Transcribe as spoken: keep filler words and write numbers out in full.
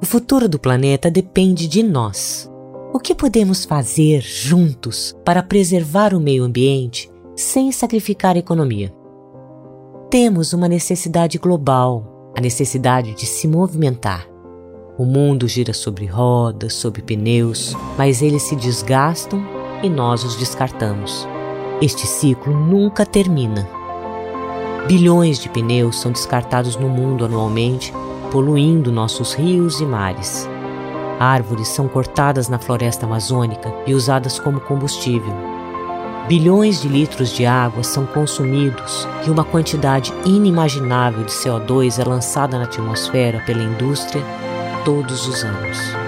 O futuro do planeta depende de nós. O que podemos fazer juntos para preservar o meio ambiente sem sacrificar a economia? Temos uma necessidade global, a necessidade de se movimentar. O mundo gira sobre rodas, sobre pneus, mas eles se desgastam e nós os descartamos. Este ciclo nunca termina. Bilhões de pneus são descartados no mundo anualmente, poluindo nossos rios e mares. Árvores são cortadas na floresta amazônica e usadas como combustível. Bilhões de litros de água são consumidos e uma quantidade inimaginável de C O dois é lançada na atmosfera pela indústria todos os anos.